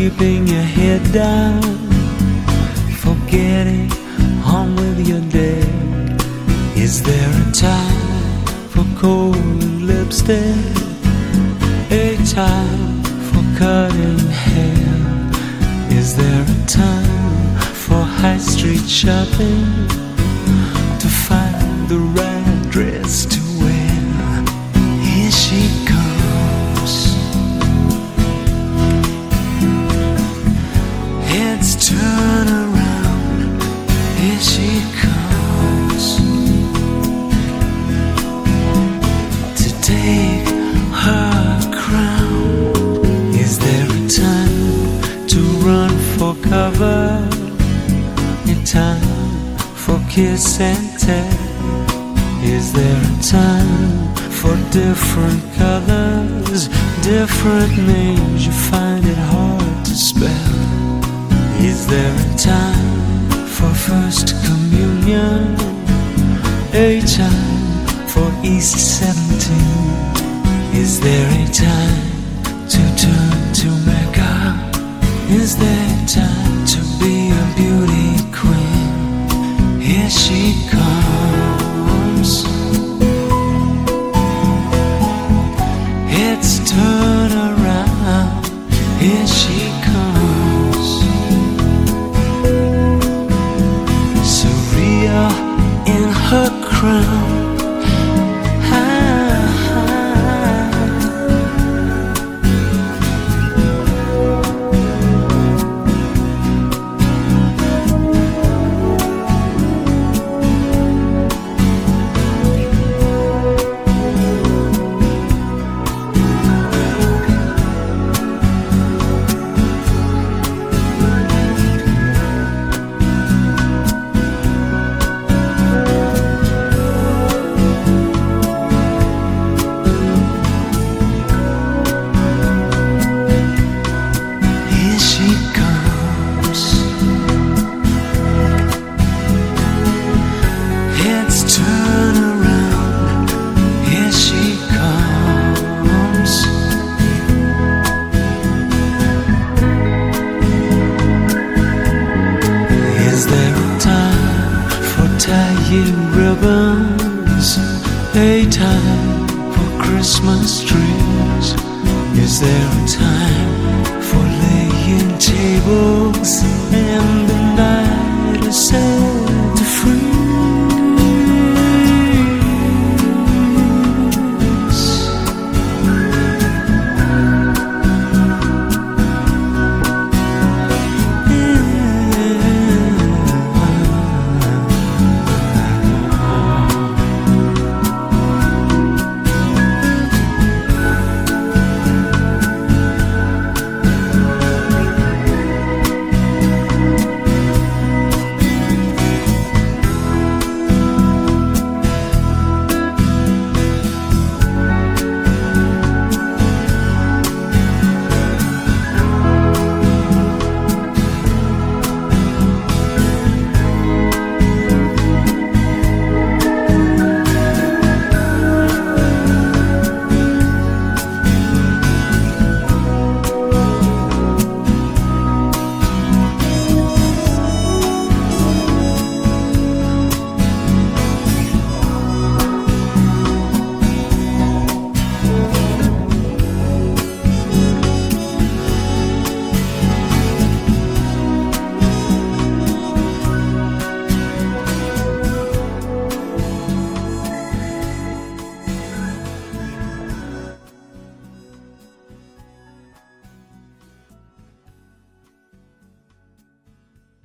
keeping your head down, forgetting on with your day. Is there a time for cold lipstick? A time for cutting hair? Is there a time for high street shopping? To find the right dress to wear? Here she comes. Heads turn around. Here she comes to take her crown. Is there a time to run for cover? A time for kiss and tell? Is there a time for different colors, different names you find it hard to spell? Is there a time for first communion? A time for East 17? Is there a time to turn to Mecca? Is there a time to be a beauty queen? Here she comes. Heads turn around. Here she comes. Surreal in her crown. Turn around, here she comes. Is there a time for tying ribbons? A time for Christmas trees? Is there